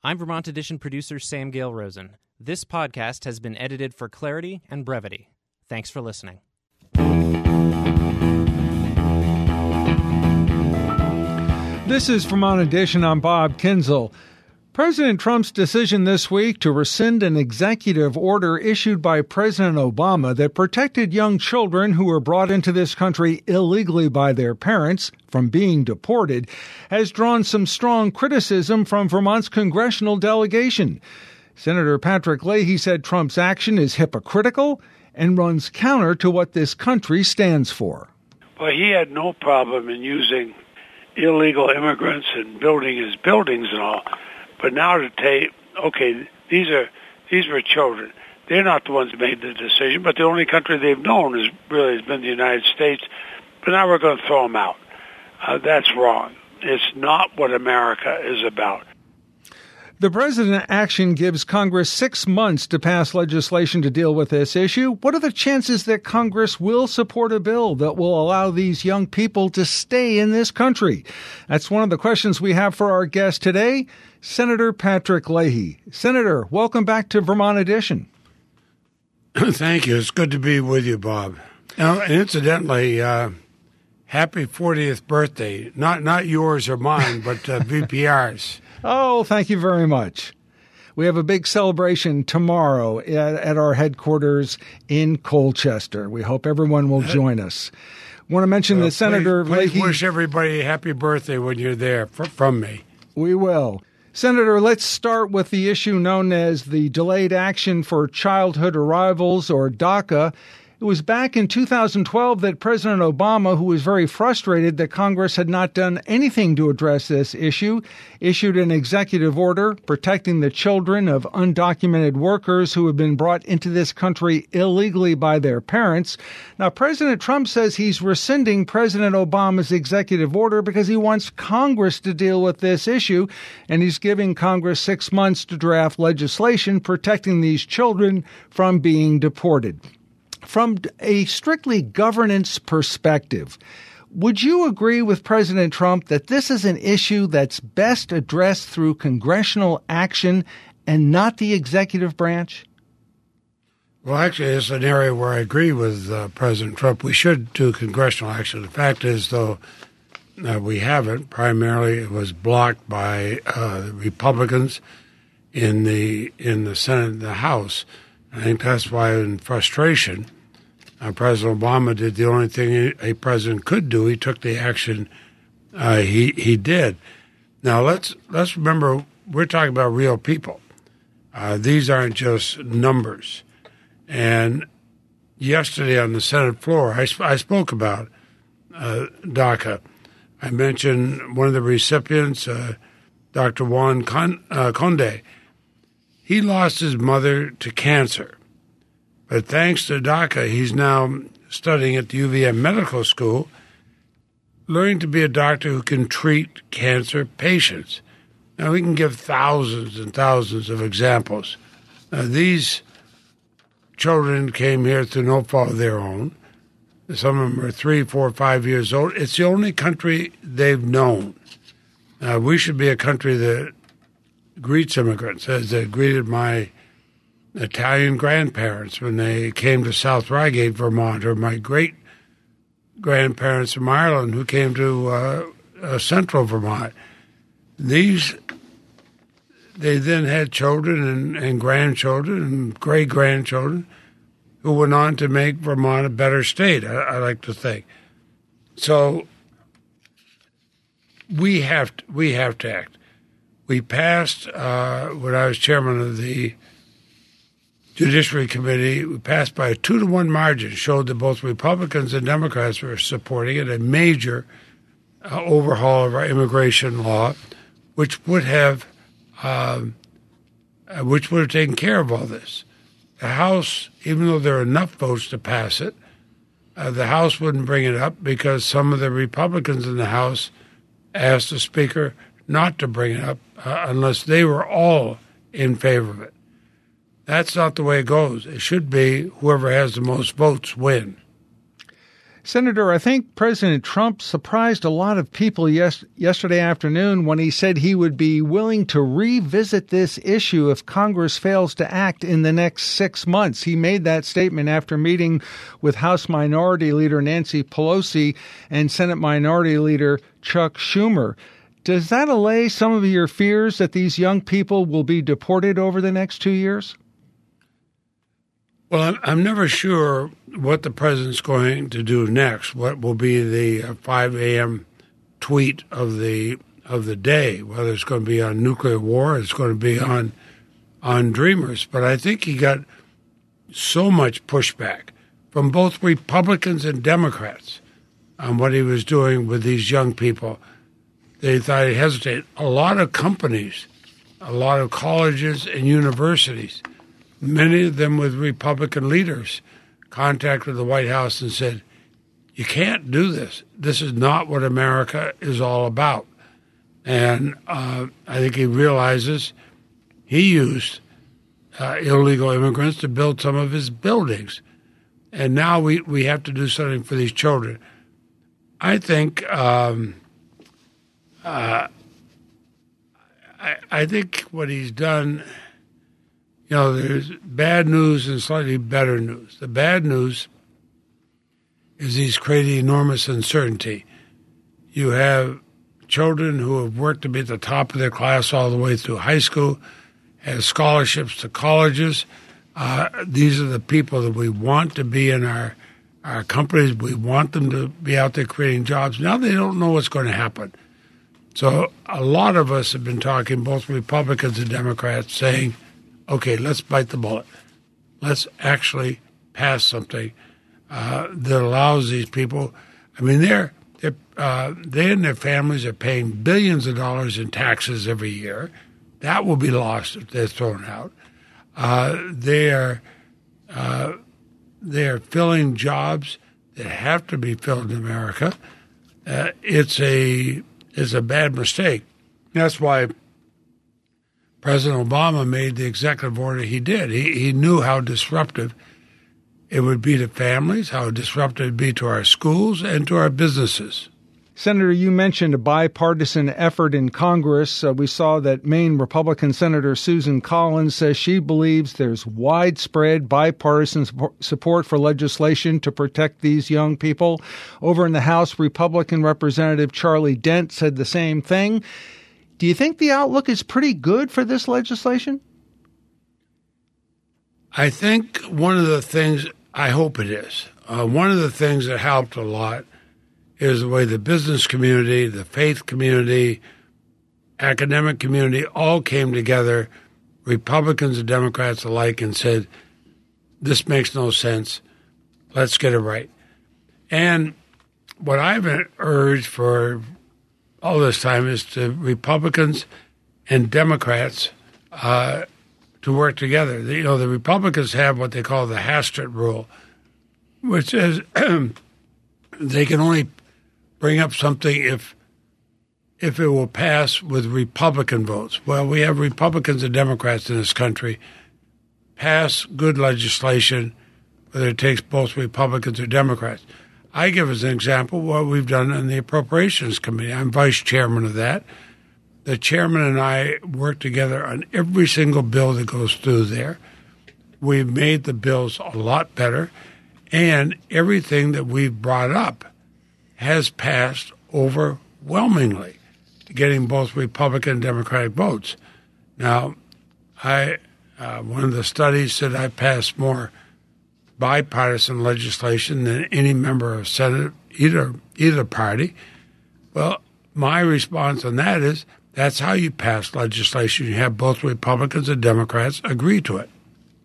I'm Vermont Edition producer Sam Gale Rosen. This podcast has been edited for clarity and brevity. Thanks for listening. This is Vermont Edition. I'm Bob Kinzel. President Trump's decision this week to rescind an executive order issued by President Obama that protected young children who were brought into this country illegally by their parents from being deported has drawn some strong criticism from Vermont's congressional delegation. Senator Patrick Leahy said Trump's action is hypocritical and runs counter to what this country stands for. Well, he had no problem in using illegal immigrants and building his buildings and all. But now to take, okay, these were children. They're not the ones who made the decision, but the only country they've known has been the United States. But now we're going to throw them out. That's wrong. It's not what America is about. The president's action gives Congress 6 months to pass legislation to deal with this issue. What are the chances that Congress will support a bill that will allow these young people to stay in this country? That's one of the questions we have for our guest today, Senator Patrick Leahy. Senator, welcome back to Vermont Edition. Thank you. It's good to be with you, Bob. Now, incidentally, happy 40th birthday. Not yours or mine, but VPR's. Oh, thank you very much. We have a big celebration tomorrow at our headquarters in Colchester. We hope everyone will join us. I want to mention that Senator Please Leahy... wish everybody a happy birthday when you're there from me. We will. Senator, let's start with the issue known as the Delayed Action for Childhood Arrivals, or DACA. It was back in 2012 that President Obama, who was very frustrated that Congress had not done anything to address this issue, issued an executive order protecting the children of undocumented workers who have been brought into this country illegally by their parents. Now, President Trump says he's rescinding President Obama's executive order because he wants Congress to deal with this issue, and he's giving Congress 6 months to draft legislation protecting these children from being deported. From a strictly governance perspective, would you agree with President Trump that this is an issue that's best addressed through congressional action and not the executive branch? Well, actually, it's an area where I agree with President Trump. We should do congressional action. The fact is, though, we haven't. Primarily, it was blocked by the Republicans in the Senate and the House. I think that's why, in frustration, President Obama did the only thing a president could do. He took the action he did. Now, let's remember, we're talking about real people. These aren't just numbers. And yesterday on the Senate floor, I spoke about DACA. I mentioned one of the recipients, Dr. Juan Conde. He lost his mother to cancer. But thanks to DACA, he's now studying at the UVM Medical School, learning to be a doctor who can treat cancer patients. Now, we can give thousands and thousands of examples. These children came here through no fault of their own. Some of them are 3, 4, 5 years old. It's the only country they've known. We should be a country that greets immigrants, as they greeted my Italian grandparents when they came to South Reigate, Vermont, or my great-grandparents from Ireland who came to central Vermont. They then had children and grandchildren and great-grandchildren who went on to make Vermont a better state, I like to think. So we have to act. We passed, when I was chairman of the Judiciary Committee, we passed by a 2-to-1 margin, showed that both Republicans and Democrats were supporting it, a major overhaul of our immigration law, which would have taken care of all this. The House, even though there are enough votes to pass it, the House wouldn't bring it up because some of the Republicans in the House asked the Speaker not to bring it up unless they were all in favor of it. That's not the way it goes. It should be whoever has the most votes win. Senator, I think President Trump surprised a lot of people yesterday afternoon when he said he would be willing to revisit this issue if Congress fails to act in the next 6 months. He made that statement after meeting with House Minority Leader Nancy Pelosi and Senate Minority Leader Chuck Schumer. Does that allay some of your fears that these young people will be deported over the next 2 years? Well, I'm never sure what the president's going to do next. What will be the 5 a.m. tweet of the day? Whether it's going to be on nuclear war, or it's going to be on Dreamers. But I think he got so much pushback from both Republicans and Democrats on what he was doing with these young people. They thought he'd hesitate. A lot of companies, a lot of colleges and universities, many of them with Republican leaders, contacted the White House and said, you can't do this. This is not what America is all about. And I think he realizes he used illegal immigrants to build some of his buildings. And now we have to do something for these children. I think I think what he's done, there's bad news and slightly better news. The bad news is he's created enormous uncertainty. You have children who have worked to be at the top of their class all the way through high school, have scholarships to colleges. These are the people that we want to be in our companies. We want them to be out there creating jobs. Now they don't know what's going to happen. So a lot of us have been talking, both Republicans and Democrats, saying, okay, let's bite the bullet. Let's actually pass something that allows these people. I mean, they and their families are paying billions of dollars in taxes every year. That will be lost if they're thrown out. They are filling jobs that have to be filled in America. It's a bad mistake. That's why President Obama made the executive order he did. He knew how disruptive it would be to families, how disruptive it would be to our schools and to our businesses. Senator, you mentioned a bipartisan effort in Congress. We saw that Maine Republican Senator Susan Collins says she believes there's widespread bipartisan support for legislation to protect these young people. Over in the House, Republican Representative Charlie Dent said the same thing. Do you think the outlook is pretty good for this legislation? I think one of the things, I hope it is, one of the things that helped a lot is the way the business community, the faith community, academic community all came together, Republicans and Democrats alike, and said, this makes no sense. Let's get it right. And what I've urged for all this time is to Republicans and Democrats to work together. The Republicans have what they call the Hastert rule, which is they can only bring up something if it will pass with Republican votes. Well, we have Republicans and Democrats in this country pass good legislation, whether it takes both Republicans or Democrats. I give as an example what we've done in the Appropriations Committee. I'm vice chairman of that. The chairman and I work together on every single bill that goes through there. We've made the bills a lot better, and everything that we've brought up has passed overwhelmingly, getting both Republican and Democratic votes. Now, one of the studies said I passed more bipartisan legislation than any member of Senate, either party. Well, my response on that is that's how you pass legislation. You have both Republicans and Democrats agree to it.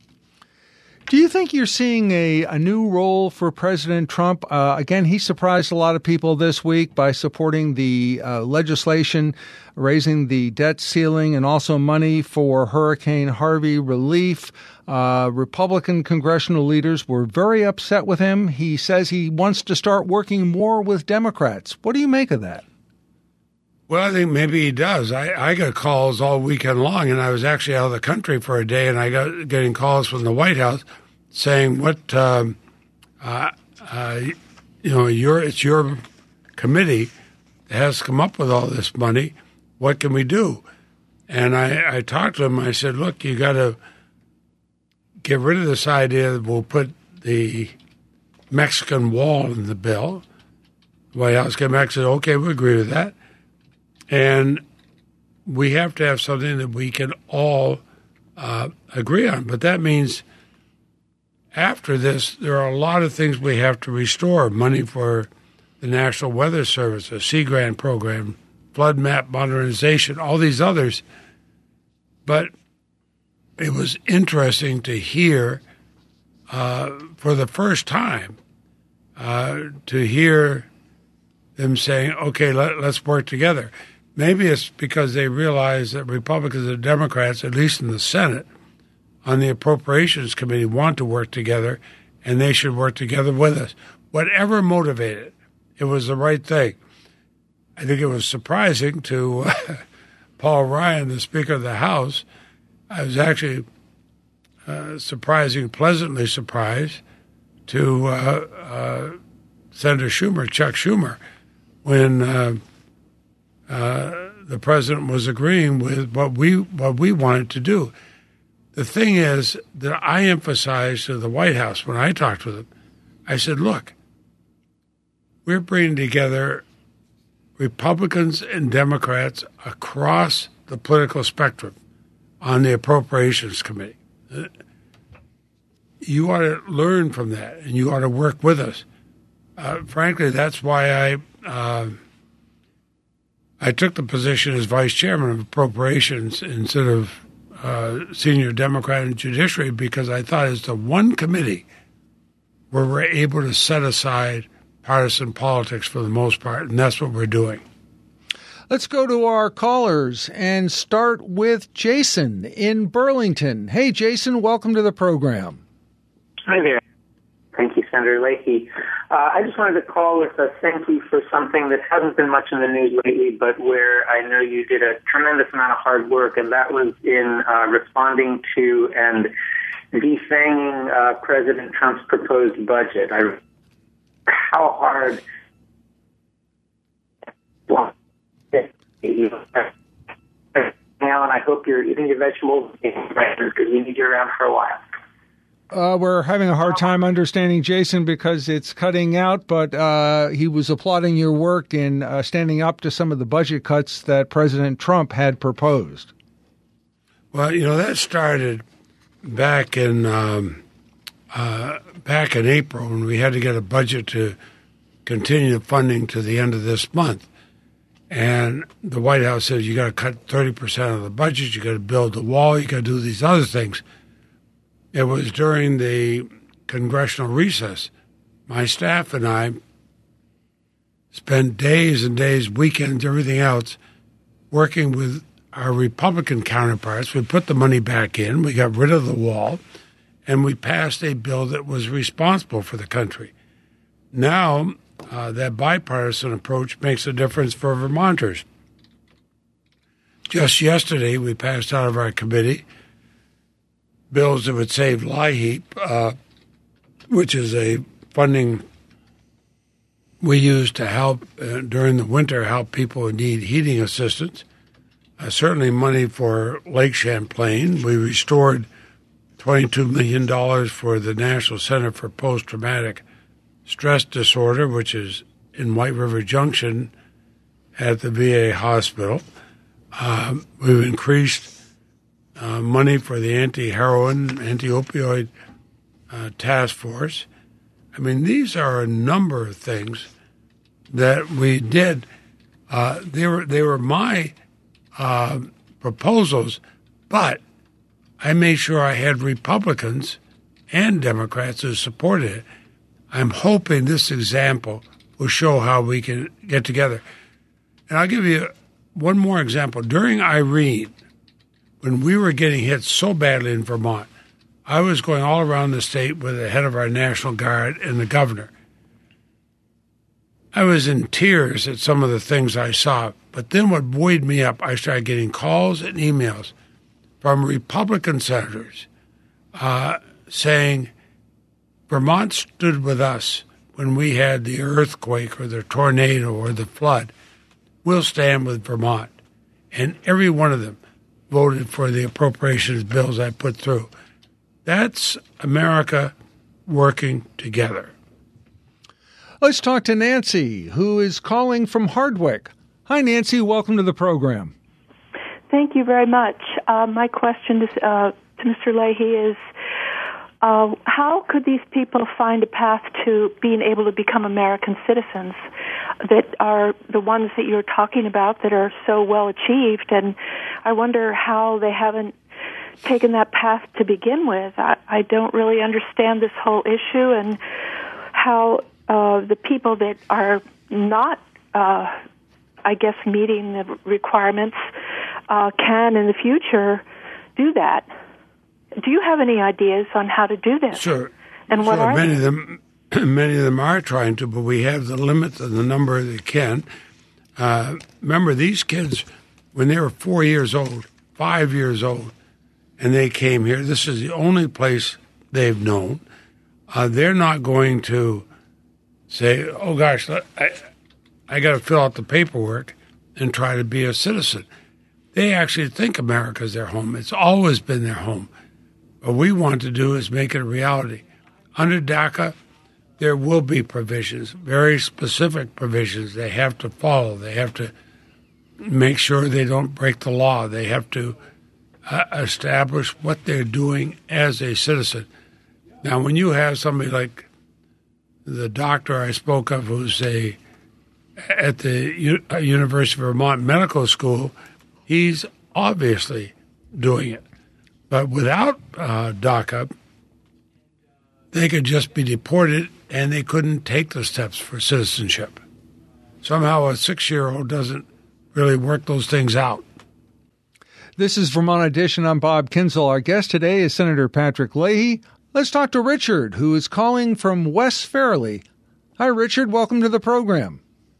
Do you think you're seeing a new role for President Trump? Again, he surprised a lot of people this week by supporting the legislation raising the debt ceiling and also money for Hurricane Harvey relief. Republican congressional leaders were very upset with him. He says he wants to start working more with Democrats. What do you make of that? Well, I think maybe he does. I got calls all weekend long, and I was actually out of the country for a day, and I got getting calls from the White House saying, it's your committee that has to come up with all this money. What can we do? And I talked to him. I said, look, you got to get rid of this idea that we'll put the Mexican wall in the bill. The White House came back and said, okay, we agree with that. And we have to have something that we can all agree on. But that means after this, there are a lot of things we have to restore. Money for the National Weather Service, a Sea Grant program, flood map modernization, all these others. But it was interesting to hear for the first time, to hear them saying, okay, let's work together. Maybe it's because they realize that Republicans and Democrats, at least in the Senate, on the Appropriations Committee, want to work together, and they should work together with us. Whatever motivated it, it was the right thing. I think it was surprising to Paul Ryan, the Speaker of the House. I was actually pleasantly surprised to Senator Schumer, Chuck Schumer, when the president was agreeing with what we wanted to do. The thing is that I emphasized to the White House when I talked with them, I said, look, we're bringing together Republicans and Democrats across the political spectrum on the Appropriations Committee. You ought to learn from that, and you ought to work with us. Frankly, that's why I took the position as vice chairman of Appropriations instead of senior Democrat in Judiciary, because I thought it's the one committee where we're able to set aside partisan politics for the most part, and that's what we're doing. Let's go to our callers and start with Jason in Burlington. Hey, Jason, welcome to the program. Hi there. Thank you, Senator Leahy. I just wanted to call with a thank you for something that hasn't been much in the news lately, but where I know you did a tremendous amount of hard work, and that was in responding to and defanging President Trump's proposed budget. How hard... Well, now, and I hope you're eating your vegetables because we need you around for a while. We're having a hard time understanding Jason because it's cutting out, but he was applauding your work in standing up to some of the budget cuts that President Trump had proposed. Well, that started back in April when we had to get a budget to continue funding to the end of this month. And the White House says you got to cut 30% of the budget, you got to build the wall, you got to do these other things. It was during the congressional recess. My staff and I spent days and days, weekends, everything else, working with our Republican counterparts. We put the money back in, we got rid of the wall, and we passed a bill that was responsible for the country. Now, that bipartisan approach makes a difference for Vermonters. Just yesterday, we passed out of our committee bills that would save LIHEAP, which is a funding we use to help during the winter, help people who need heating assistance. Certainly money for Lake Champlain. We restored $22 million for the National Center for Post-Traumatic Stress Disorder, which is in White River Junction at the VA hospital. We've increased money for the anti-heroin, anti-opioid task force. I mean, these are a number of things that we did. They were my proposals, but I made sure I had Republicans and Democrats who supported it. I'm hoping this example will show how we can get together. And I'll give you one more example. During Irene, when we were getting hit so badly in Vermont, I was going all around the state with the head of our National Guard and the governor. I was in tears at some of the things I saw, but then what buoyed me up, I started getting calls and emails from Republican senators saying, Vermont stood with us when we had the earthquake or the tornado or the flood, we'll stand with Vermont. And every one of them voted for the appropriations bills I put through. That's America working together. Let's talk to Nancy, who is calling from Hardwick. Hi, Nancy. Welcome to the program. Thank you very much. My question to Mr. Leahy is, how could these people find a path to being able to become American citizens that are the ones that you're talking about that are so well achieved? And I wonder how they haven't taken that path to begin with. I don't really understand this whole issue and how the people that are not, meeting the requirements can in the future do that. Do you have any ideas on how to do this? Sure. And what are many of them are trying to, but we have the limit of the number that can. Remember, these kids, when they were 4 years old, 5 years old, and they came here, this is the only place they've known. They're not going to say, oh, gosh, I got to fill out the paperwork and try to be a citizen. They actually think America's their home. It's always been their home. What we want to do is make it a reality. Under DACA, there will be provisions, very specific provisions they have to follow. They have to make sure they don't break the law. They have to establish what they're doing as a citizen. Now, when you have somebody like the doctor I spoke of who's at the University of Vermont Medical School, he's obviously doing it. But without DACA, they could just be deported and they couldn't take the steps for citizenship. Somehow a 6-year-old doesn't really work those things out. This is Vermont Edition. I'm Bob Kinzel. Our guest today is Senator Patrick Leahy. Let's talk to Richard, who is calling from West Fairleigh. Hi, Richard. Welcome to the program.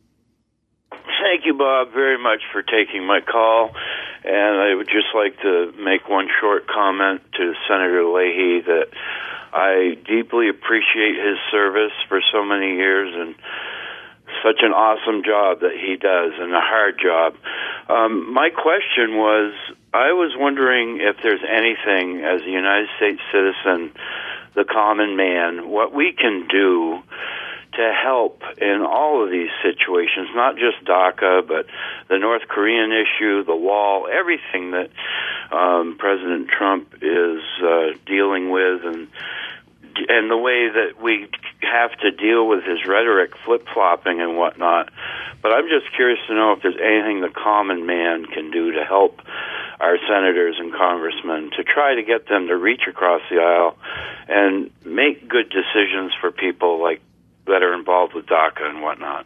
Thank you, Bob, very much for taking my call. And I would just like to make one short comment to Senator Leahy that I deeply appreciate his service for so many years and such an awesome job that he does and a hard job. My question was, I was wondering if there's anything as a United States citizen, the common man, what we can do to help in all of these situations, not just DACA, but the North Korean issue, the wall, everything that President Trump is dealing with, and the way that we have to deal with his rhetoric flip-flopping and whatnot. But I'm just curious to know if there's anything the common man can do to help our senators and congressmen to try to get them to reach across the aisle and make good decisions for people like that are involved with DACA and whatnot.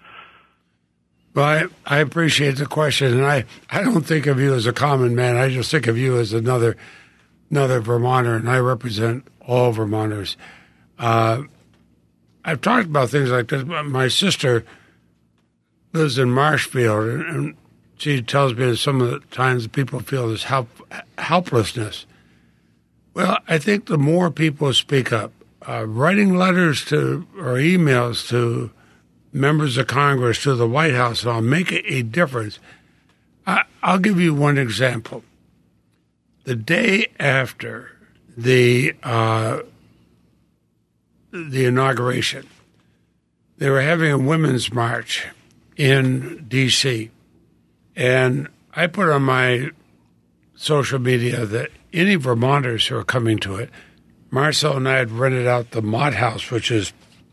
Well, I appreciate the question, and I don't think of you as a common man. I just think of you as another Vermonter, and I represent all Vermonters. I've talked about things like this. My sister lives in Marshfield, and she tells me that some of the times people feel this helplessness. Well, I think the more people speak up, writing letters to or emails to members of Congress, to the White House, and I'll make a difference. I'll give you one example. The day after the inauguration, they were having a women's march in D.C., and I put on my social media that any Vermonters who are coming to it, Marcel and I had rented out the Mott House, which is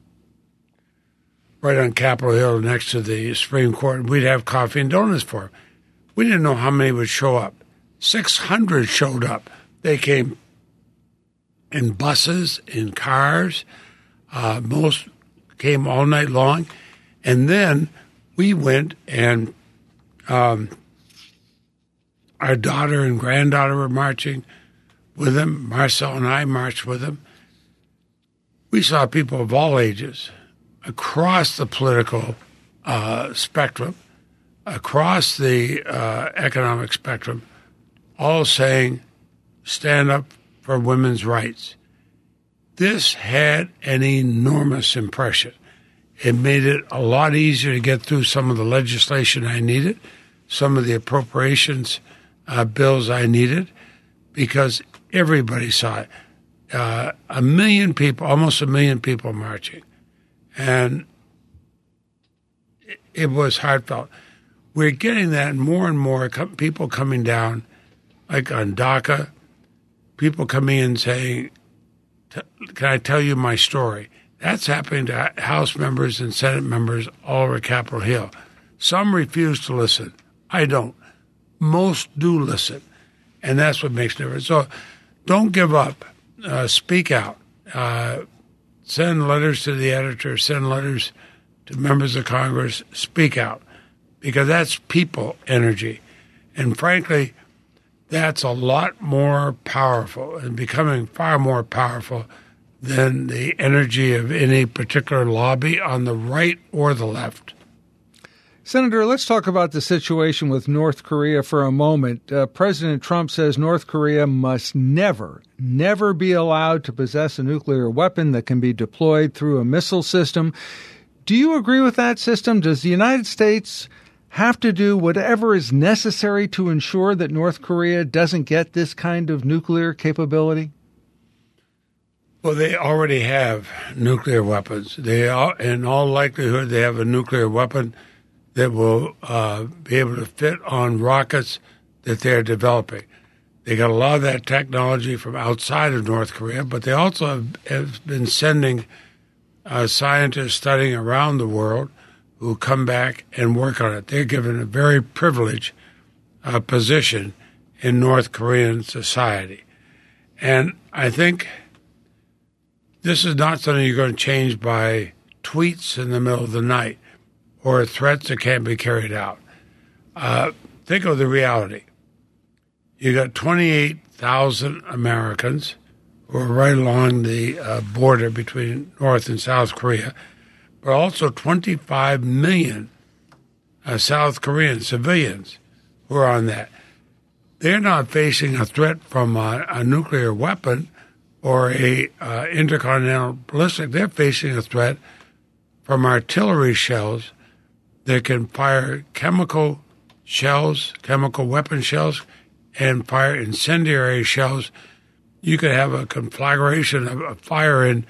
right on Capitol Hill next to the Supreme Court. We'd have coffee and donuts for them. We didn't know how many would show up. 600 showed up. They came in buses, in cars. Most came all night long. And then we went and our daughter and granddaughter were marching with them. Marcel and I marched with them. We saw people of all ages across the political spectrum, across the economic spectrum, all saying, stand up for women's rights. This had an enormous impression. It made it a lot easier to get through some of the legislation I needed, some of the appropriations bills I needed, because everybody saw it. 1 million people, almost 1 million people marching. And it was heartfelt. We're getting that more and more people coming down, like on DACA, people coming in saying, can I tell you my story? That's happening to House members and Senate members all over Capitol Hill. Some refuse to listen. I don't. Most do listen. And that's what makes a difference. So don't give up. Speak out. Send letters to the editor. Send letters to members of Congress. Speak out. Because that's people energy. And frankly, that's a lot more powerful and becoming far more powerful than the energy of any particular lobby on the right or the left. Senator, let's talk about the situation with North Korea for a moment. President Trump says North Korea must never be allowed to possess a nuclear weapon that can be deployed through a missile system. Do you agree with that system? Does the United States have to do whatever is necessary to ensure that North Korea doesn't get this kind of nuclear capability? Well, they already have nuclear weapons. In all likelihood, they have a nuclear weapon that will be able to fit on rockets that they're developing. They got a lot of that technology from outside of North Korea, but they also have been sending scientists studying around the world who come back and work on it. They're given a very privileged position in North Korean society. And I think this is not something you're going to change by tweets in the middle of the night or threats that can't be carried out. Think of the reality. You got 28,000 Americans who are right along the border between North and South Korea, but also 25 million South Korean civilians who are on that. They're not facing a threat from a nuclear weapon or a intercontinental ballistic. They're facing a threat from artillery shells that can fire chemical shells, chemical weapon shells, and fire incendiary shells. You could have a conflagration of a fire in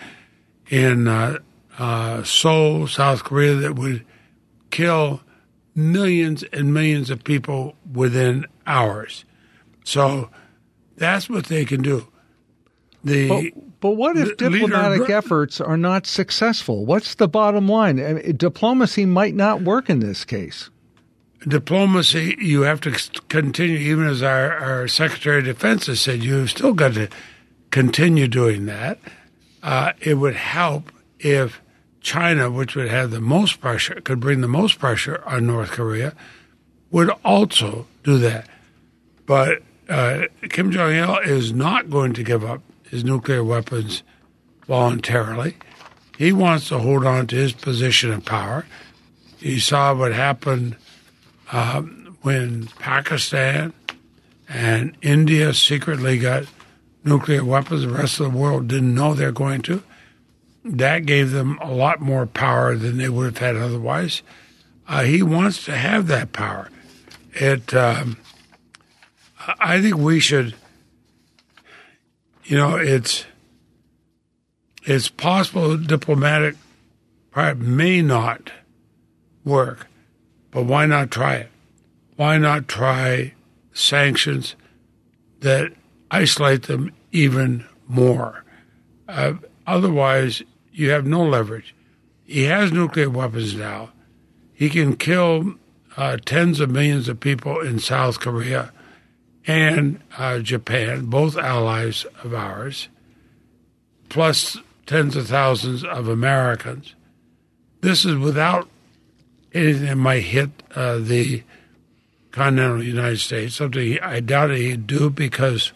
Seoul, South Korea, that would kill millions and millions of people within hours. So that's what they can do. But what if diplomatic efforts are not successful? What's the bottom line? I mean, diplomacy might not work in this case. Diplomacy, you have to continue, even as our Secretary of Defense has said, you've still got to continue doing that. It would help if China, which would have the most pressure, could bring the most pressure on North Korea, would also do that. But Kim Jong-il is not going to give up his nuclear weapons voluntarily. He wants to hold on to his position of power. You saw what happened when Pakistan and India secretly got nuclear weapons. The rest of the world didn't know they're going to. That gave them a lot more power than they would have had otherwise. He wants to have that power. I think we should, it's possible diplomatic part may not work, but why not try it? Why not try sanctions that isolate them even more? Otherwise, you have no leverage. He has nuclear weapons now. He can kill tens of millions of people in South Korea and Japan, both allies of ours, plus tens of thousands of Americans. This is without anything that might hit the continental United States, something I doubt he'd do because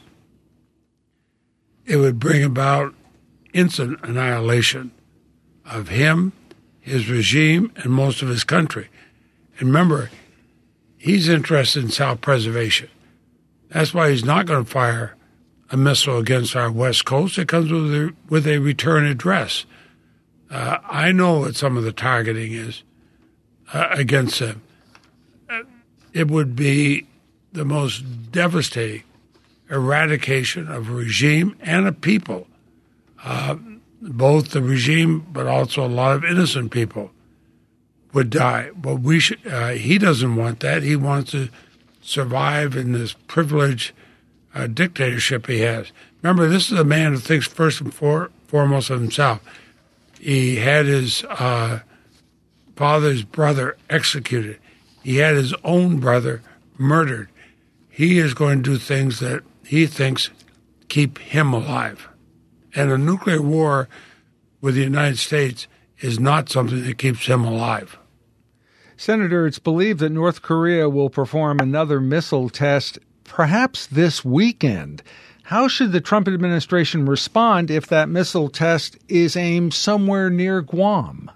it would bring about instant annihilation of him, his regime, and most of his country. And remember, he's interested in self-preservation. That's why he's not going to fire a missile against our West Coast. It comes with a return address. I know what some of the targeting is against them. It would be the most devastating eradication of a regime and a people, both the regime but also a lot of innocent people would die. But he doesn't want that. He wants to survive in this privileged dictatorship he has. Remember, this is a man who thinks first and foremost of himself. He had his father's brother executed. He had his own brother murdered. He is going to do things that he thinks keep him alive. And a nuclear war with the United States is not something that keeps him alive. Senator, it's believed that North Korea will perform another missile test perhaps this weekend. How should the Trump administration respond if that missile test is aimed somewhere near Guam?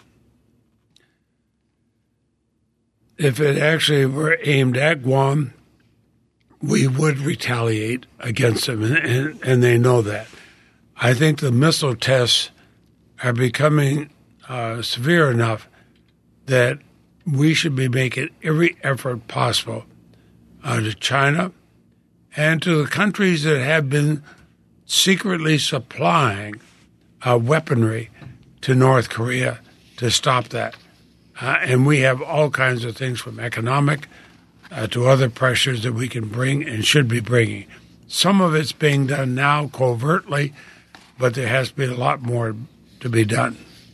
If it actually were aimed at Guam, we would retaliate against them, and they know that. I think the missile tests are becoming severe enough that we should be making every effort possible to China and to the countries that have been secretly supplying weaponry to North Korea to stop that. And we have all kinds of things from economic to other pressures that we can bring and should be bringing. Some of it's being done now covertly, but there has to be a lot more to be done.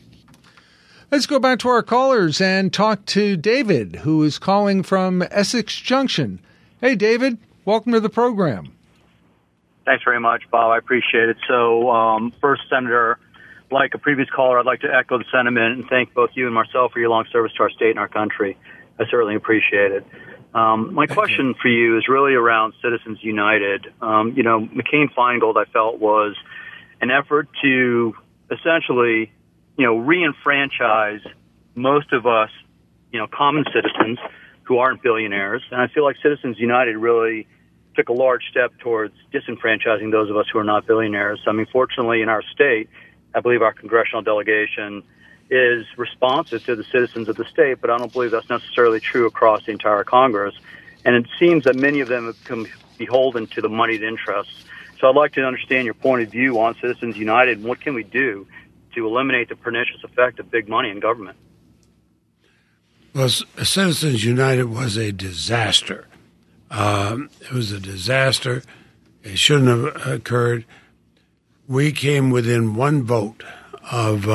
Let's go back to our callers and talk to David, who is calling from Essex Junction. Hey, David, welcome to the program. Thanks very much, Bob. I appreciate it. So, first, Senator, like a previous caller, I'd like to echo the sentiment and thank both you and Marcel for your long service to our state and our country. I certainly appreciate it. My question for you is really around Citizens United. McCain-Feingold, I felt, was an effort to essentially, re-enfranchise most of us, common citizens who aren't billionaires. And I feel like Citizens United really took a large step towards disenfranchising those of us who are not billionaires. I mean, fortunately, in our state, I believe our congressional delegation is responsive to the citizens of the state, but I don't believe that's necessarily true across the entire Congress. And it seems that many of them have become beholden to the moneyed interests. So I'd like to understand your point of view on Citizens United and what can we do to eliminate the pernicious effect of big money in government. Well, Citizens United was a disaster. It was a disaster. It shouldn't have occurred. We came within one vote of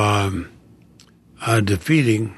defeating,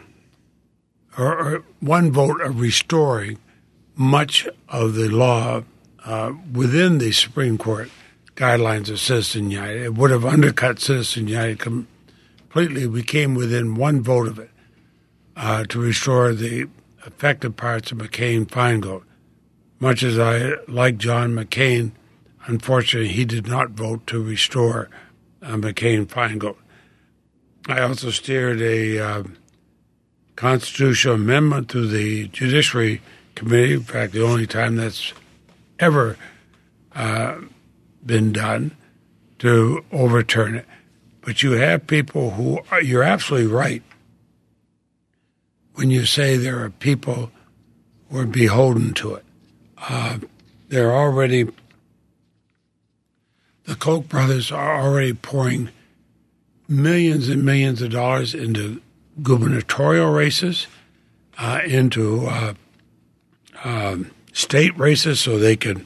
or one vote of restoring much of the law within the Supreme Court guidelines of Citizens United. It would have undercut Citizens United completely. We came within one vote of it to restore the affected parts of McCain-Feingold. Much as I like John McCain, unfortunately, he did not vote to restore McCain-Feingold. I also steered a constitutional amendment to the Judiciary Committee. In fact, the only time that's ever been done to overturn it. But you have people who you're absolutely right when you say there are people who are beholden to it. They're already, the Koch brothers are already pouring millions and millions of dollars into gubernatorial races, into state races so they can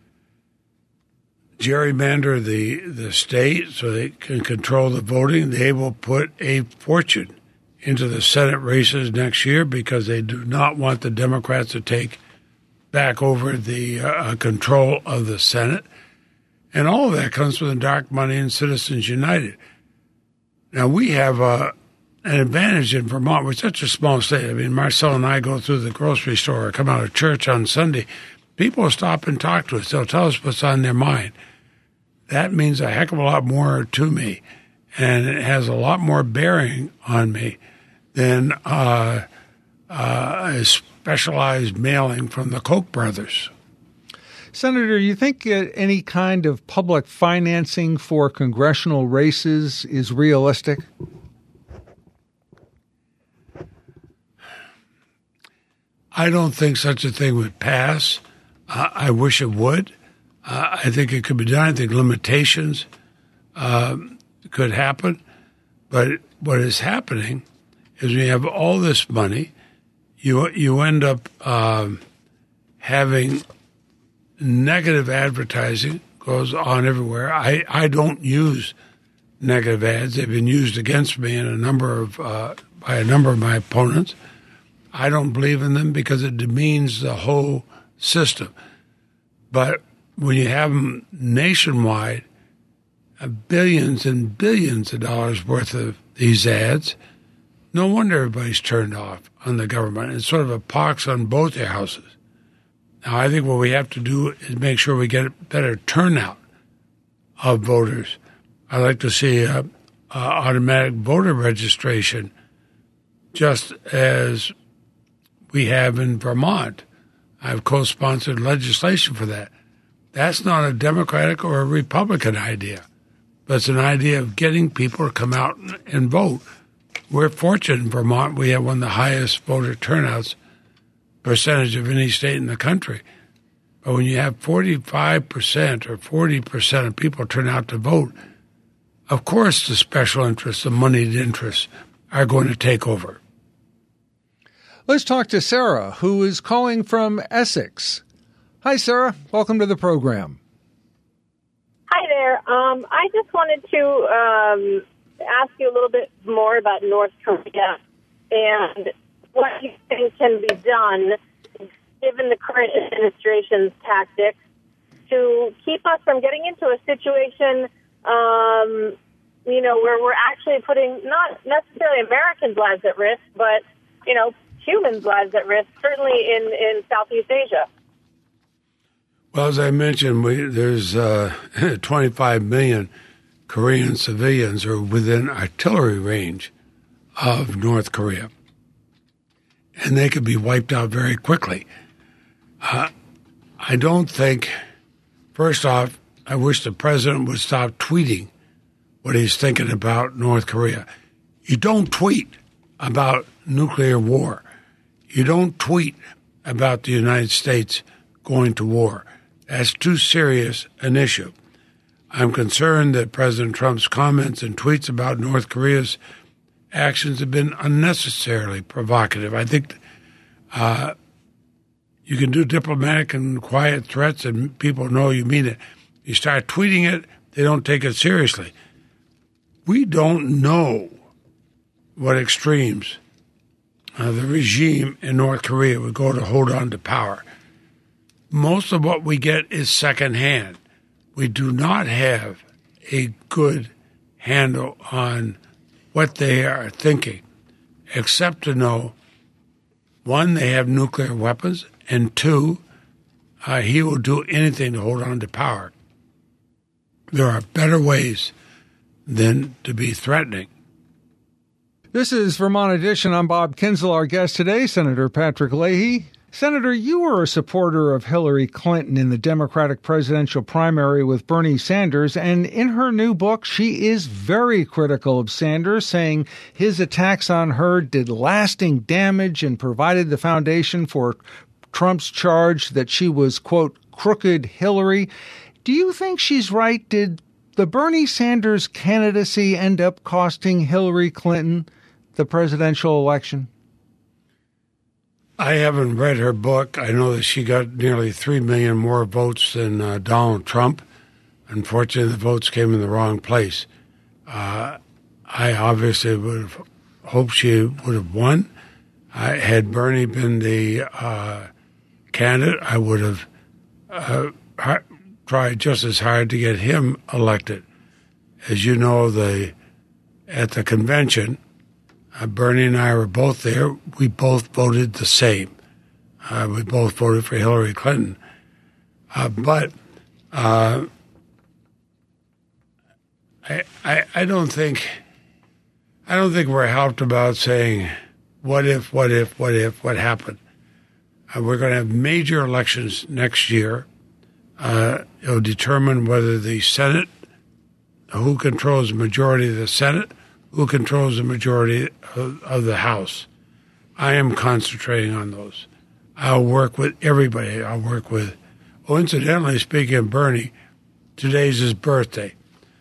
gerrymander the state so they can control the voting. They will put a fortune into the Senate races next year because they do not want the Democrats to take back over the control of the Senate. And all of that comes from the dark money in Citizens United. Now, we have an advantage in Vermont. We're such a small state. I mean, Marcel and I go through the grocery store or come out of church on Sunday. People stop and talk to us. They'll tell us what's on their mind. That means a heck of a lot more to me, and it has a lot more bearing on me than a specialized mailing from the Koch brothers. Senator, you think any kind of public financing for congressional races is realistic? I don't think such a thing would pass. I wish it would. I think it could be done. I think limitations could happen. But what is happening is when you have all this money, you end up having negative advertising goes on everywhere. I don't use negative ads. They've been used against me in by a number of my opponents. I don't believe in them because it demeans the whole system. But when you have them nationwide, billions and billions of dollars worth of these ads, no wonder everybody's turned off on the government. It's sort of a pox on both their houses. Now, I think what we have to do is make sure we get a better turnout of voters. I'd like to see automatic voter registration, just as we have in Vermont. I've co-sponsored legislation for that. That's not a Democratic or a Republican idea, but it's an idea of getting people to come out and vote. We're fortunate in Vermont. We have one of the highest voter turnouts percentage of any state in the country. But when you have 45% or 40% of people turn out to vote, of course the special interests, the moneyed interests, are going to take over. Let's talk to Sarah, who is calling from Essex. Hi, Sarah. Welcome to the program. Hi there. I just wanted to ask you a little bit more about North Korea and what you think can be done, given the current administration's tactics, to keep us from getting into a situation, where we're actually putting not necessarily Americans' lives at risk, but, humans' lives at risk, certainly in Southeast Asia. Well, as I mentioned, there's 25 million Korean civilians are within artillery range of North Korea, and they could be wiped out very quickly. I don't think, first off, I wish the president would stop tweeting what he's thinking about North Korea. You don't tweet about nuclear war. You don't tweet about the United States going to war. That's too serious an issue. I'm concerned that President Trump's comments and tweets about North Korea's actions have been unnecessarily provocative. I think you can do diplomatic and quiet threats and people know you mean it. You start tweeting it, they don't take it seriously. We don't know what extremes the regime in North Korea would go to hold on to power. Most of what we get is secondhand. We do not have a good handle on what they are thinking, except to know, one, they have nuclear weapons, and two, he will do anything to hold on to power. There are better ways than to be threatening. This is Vermont Edition. I'm Bob Kinzel. Our guest today, Senator Patrick Leahy. Senator, you were a supporter of Hillary Clinton in the Democratic presidential primary with Bernie Sanders, and in her new book, she is very critical of Sanders, saying his attacks on her did lasting damage and provided the foundation for Trump's charge that she was, quote, crooked Hillary. Do you think she's right? Did the Bernie Sanders candidacy end up costing Hillary Clinton the presidential election? I haven't read her book. I know that she got nearly 3 million more votes than Donald Trump. Unfortunately, the votes came in the wrong place. I obviously would have hoped she would have won. Had Bernie been the candidate, I would have tried just as hard to get him elected. As you know, at the convention, Bernie and I were both there. We both voted the same. We both voted for Hillary Clinton. But I don't think we're helped about saying what happened. We're going to have major elections next year. It'll determine whether the Senate, who controls the majority of the Senate, who controls the majority of the House. I am concentrating on those. I'll work with everybody. Incidentally, speaking of Bernie, today's his birthday.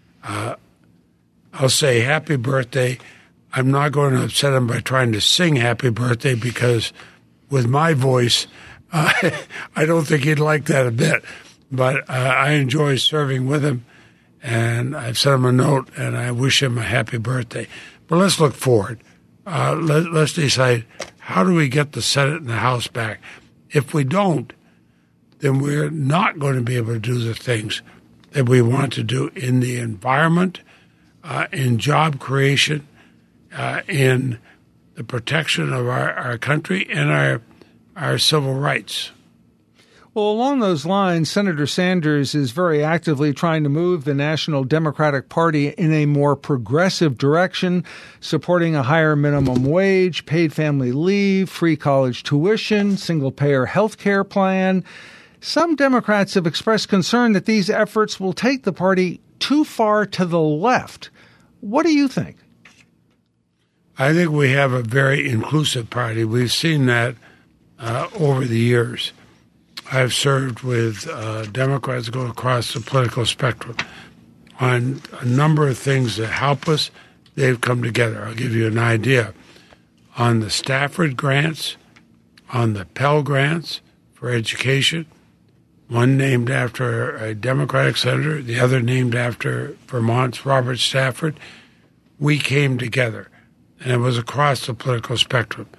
I'll say happy birthday. I'm not going to upset him by trying to sing happy birthday because with my voice, I don't think he'd like that a bit. But I enjoy serving with him, and I've sent him a note, and I wish him a happy birthday. But let's look forward. Let's decide, how do we get the Senate and the House back? If we don't, then we're not going to be able to do the things that we want to do in the environment, in job creation, in the protection of our country and our civil rights. Well, along those lines, Senator Sanders is very actively trying to move the National Democratic Party in a more progressive direction, supporting a higher minimum wage, paid family leave, free college tuition, single-payer health care plan. Some Democrats have expressed concern that these efforts will take the party too far to the left. What do you think? I think we have a very inclusive party. We've seen that over the years. I've served with Democrats go across the political spectrum on a number of things that help us. They've come together. I'll give you an idea. On the Stafford grants, on the Pell grants for education, one named after a Democratic senator, the other named after Vermont's Robert Stafford, we came together, and it was across the political spectrum.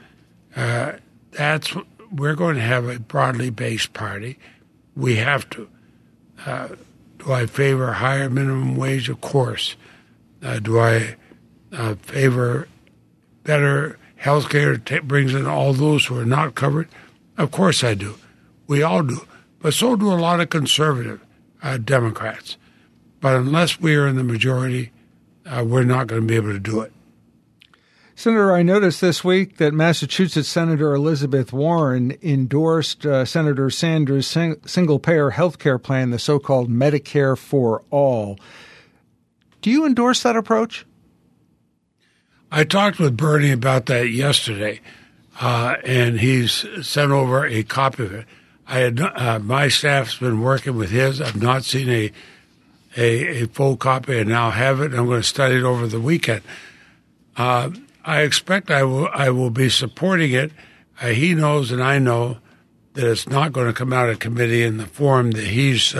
We're going to have a broadly based party. We have to. Do I favor higher minimum wage? Of course. Do I favor better health care that brings in all those who are not covered? Of course I do. We all do. But so do a lot of conservative Democrats. But unless we are in the majority, we're not going to be able to do it. Senator, I noticed this week that Massachusetts Senator Elizabeth Warren endorsed Senator Sanders' single-payer health care plan, the so-called Medicare for All. Do you endorse that approach? I talked with Bernie about that yesterday, and he's sent over a copy of it. My staff's been working with his. I've not seen a full copy. I now have it. I'm going to study it over the weekend. I expect I will be supporting it. He knows and I know that it's not going to come out of committee in the form that he's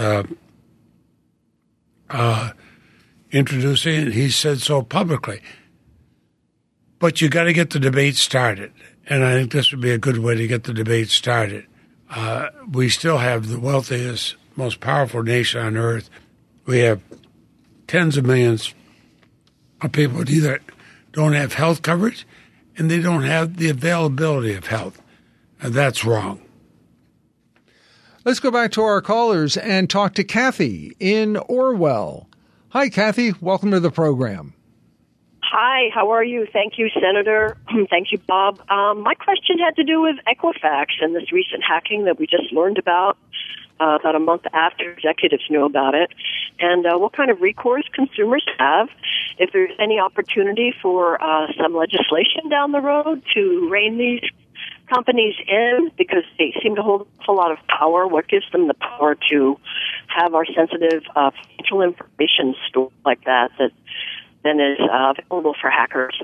introducing, and he said so publicly. But you got to get the debate started, and I think this would be a good way to get the debate started. We still have the wealthiest, most powerful nation on earth. We have tens of millions of people that either don't have health coverage and they don't have the availability of health. And that's wrong. Let's go back to our callers and talk to Kathy in Orwell. Hi, Kathy. Welcome to the program. Hi, how are you? Thank you, Senator. Thank you, Bob. My question had to do with Equifax and this recent hacking that we just learned about a month after executives knew about it, and what kind of recourse consumers have, if there's any opportunity for some legislation down the road to rein these companies in, because they seem to hold a lot of power. What gives them the power to have our sensitive financial information stored like that then is available for hackers?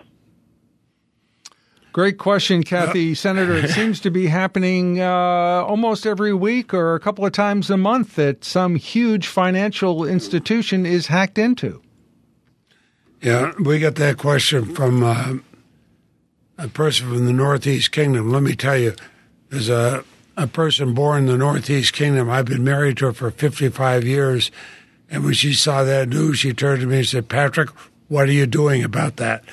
Great question, Kathy. Senator, it seems to be happening almost every week or a couple of times a month that some huge financial institution is hacked into. Yeah, we got that question from a person from the Northeast Kingdom. Let me tell you, there's a person born in the Northeast Kingdom. I've been married to her for 55 years, and when she saw that news, she turned to me and said, "Patrick, what are you doing about that?"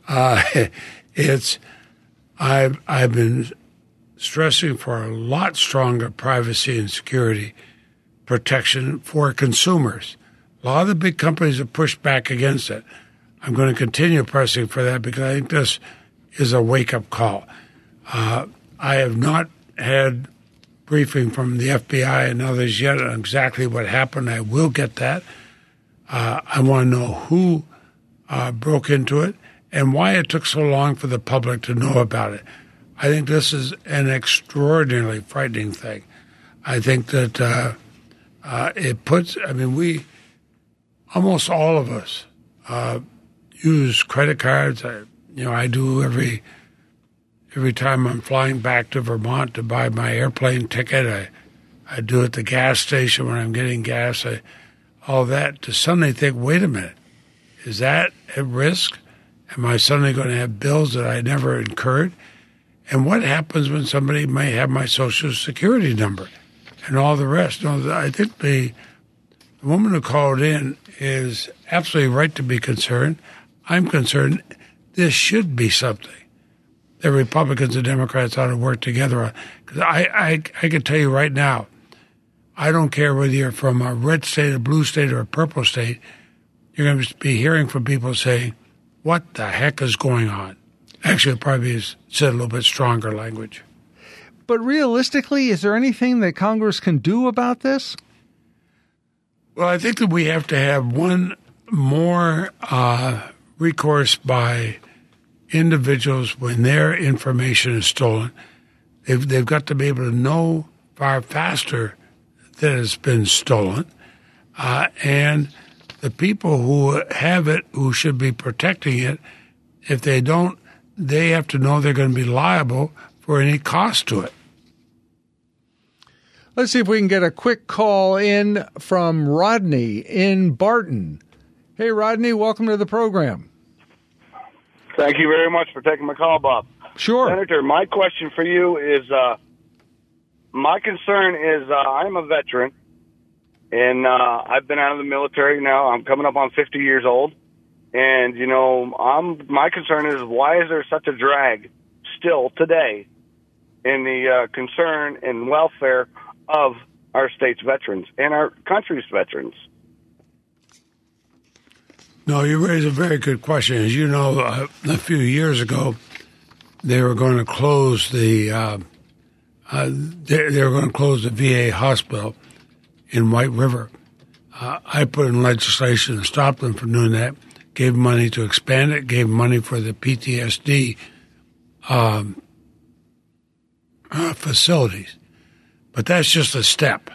I've been stressing for a lot stronger privacy and security protection for consumers. A lot of the big companies have pushed back against it. I'm going to continue pressing for that because I think this is a wake-up call. I have not had briefing from the FBI and others yet on exactly what happened. I will get that. I want to know who broke into it and why it took so long for the public to know about it. I think this is an extraordinarily frightening thing. I think that it puts, almost all of us use credit cards. I do every time I'm flying back to Vermont to buy my airplane ticket. I do it at the gas station when I'm getting gas. All that to suddenly think, wait a minute, is that at risk? Am I suddenly going to have bills that I never incurred? And what happens when somebody may have my Social Security number and all the rest? I think the woman who called in is absolutely right to be concerned. I'm concerned. This should be something that Republicans and Democrats ought to work together on. Because I can tell you right now, I don't care whether you're from a red state, a blue state, or a purple state, you're going to be hearing from people saying, what the heck is going on? Actually, it probably is said a little bit stronger language. But realistically, is there anything that Congress can do about this? Well, I think that we have to have one more recourse by individuals when their information is stolen. They've got to be able to know far faster that it's been stolen. And the people who have it, who should be protecting it, if they don't, they have to know they're going to be liable for any cost to it. Let's see if we can get a quick call in from Rodney in Barton. Hey, Rodney, welcome to the program. Thank you very much for taking my call, Bob. Sure. Senator, my question for you is, my concern is I'm a veteran, and I've been out of the military now. I'm coming up on 50 years old. And, my concern is, why is there such a drag still today in the concern and welfare of our state's veterans and our country's veterans? No, you raise a very good question. As you know, a few years ago, they were going to close the VA hospital in White River. I put in legislation to stop them from doing that. Gave money to expand it. Gave money for the PTSD facilities. But that's just a step.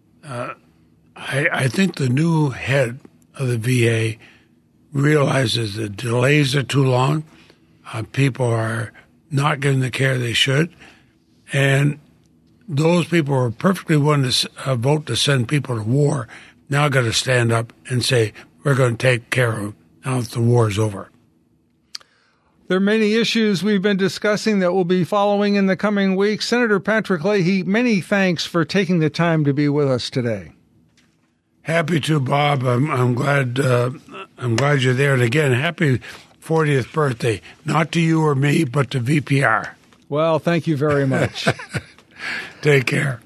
I think the new head of the VA realizes the delays are too long. People are not getting the care they should. And those people who are perfectly willing to vote to send people to war now got to stand up and say, we're going to take care of them now that the war is over. There are many issues we've been discussing that we'll be following in the coming weeks. Senator Patrick Leahy, many thanks for taking the time to be with us today. Happy to, Bob. I'm glad you're there. And again, happy 40th birthday, not to you or me, but to VPR. Well, thank you very much. Take care.